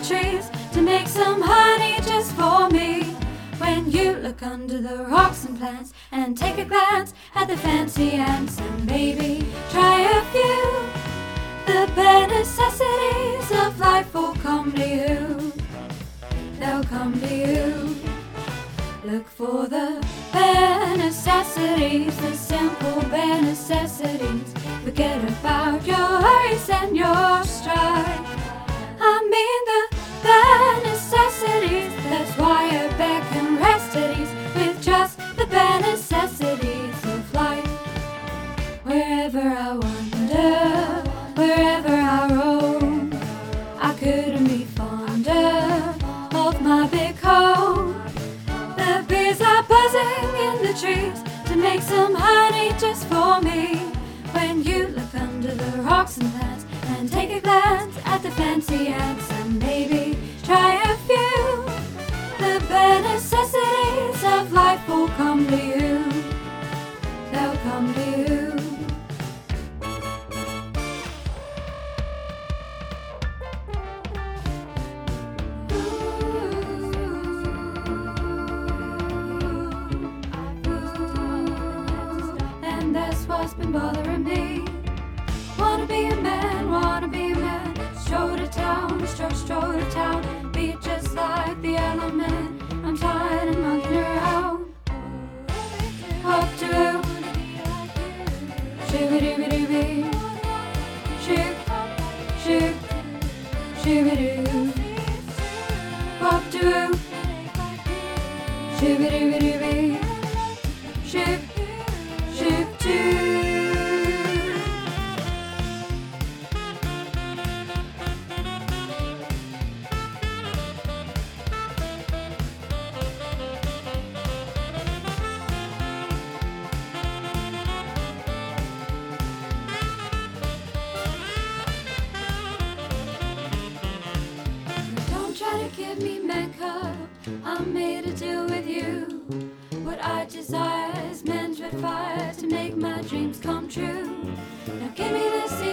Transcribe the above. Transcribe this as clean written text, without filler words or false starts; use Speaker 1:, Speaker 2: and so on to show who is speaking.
Speaker 1: trees to make some honey just for me. When you look under the rocks and plants and take a glance at the fancy ants, and maybe try a few, the bare necessities of life will come to you. They'll come to you. Look for the bare necessities, the simple bare necessities. Forget about your worries and your strife. I mean the bare necessities. That's why a bear can rest at ease with just the bare necessities of life. Wherever I wander, wherever I roam, I couldn't be fonder of my big home. The bees are buzzing in the trees to make some honey just for me. When you look under the rocks and plants and take a glance at the fancy ants, and maybe try a few, the bare necessities of life will come to you. They'll come to you. And that's what's been bothering me. Wanna be a man, wanna be a man. Stroll to town, stroll to town. Be just like the element. I'm tired of monkeying around. Up to shoo-ba-doo-ba-doo-bee. Shoo, shoo, shoo-ba-doo. Up to shoo-ba-doo-ba-doo-bee. Shoo, shoo, too. Don't try to give me makeup, I'm made to deal with you. What I desire is men's red fire to make my dreams come true. Now give me the secret.